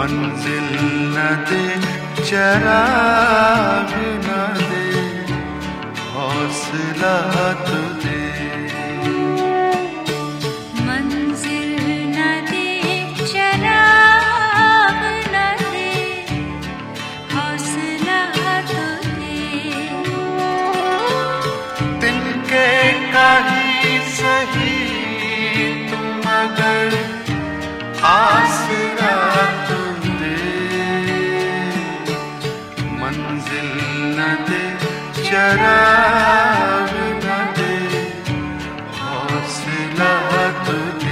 मंजिल न दे, चराग न दे, हौसला तो दे। मंजिल न दे, चराग न दे, हौसला तो दे। तिनके का ही सही तुम अगर आसरा तो दे। मंजिल न दे, चराग न दे, हौसला तो दे।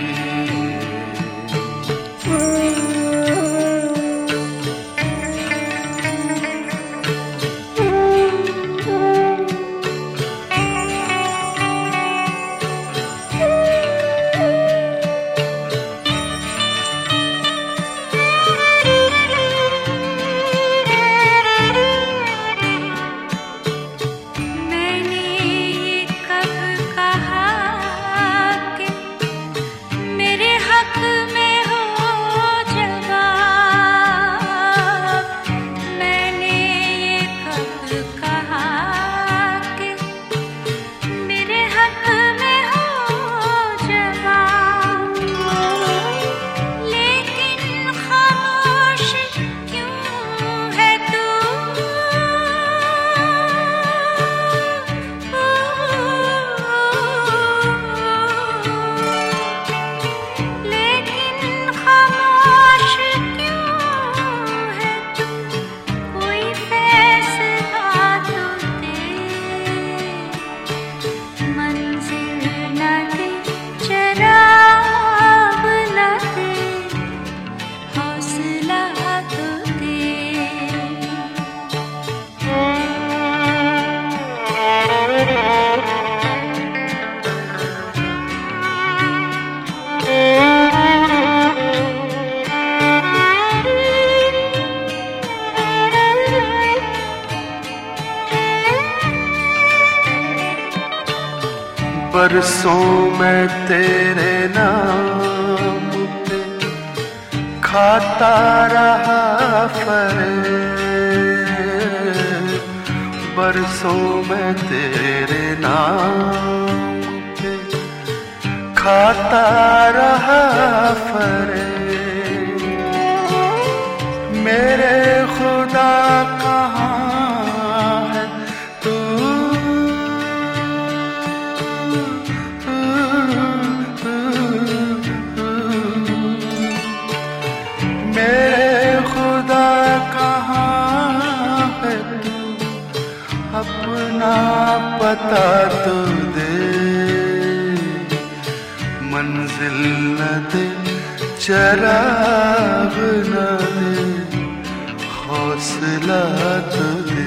बरसों में तेरे नाम पे खाता रहा फरेब। बरसों में तेरे नाम पे खाता रहा फरेब। मेरे खुदा कहाँ है तू, अपना पता तो दे। मंजिल न दे, चराग न दे, हौसला तो दे।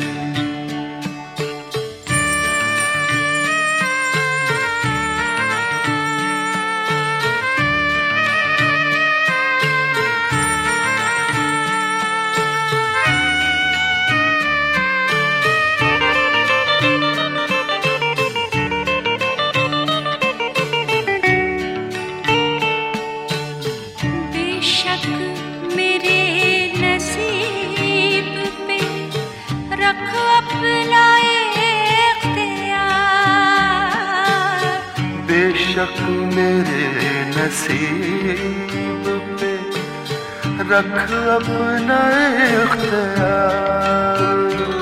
बेशक मेरे नसीब पे रख अपना इख्तियार।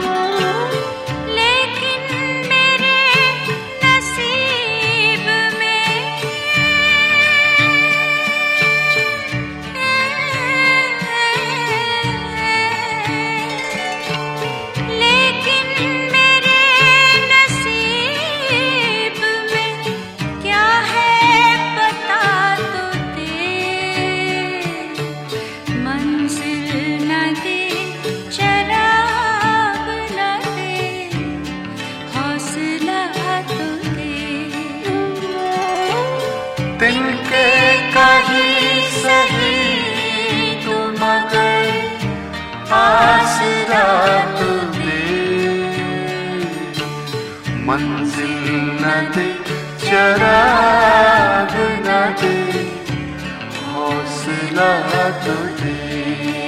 तिनके कहीं सही तुम अगर आसरा तो दे। मंजिल न दे, चराग न दे, हौसला बतला तो दे।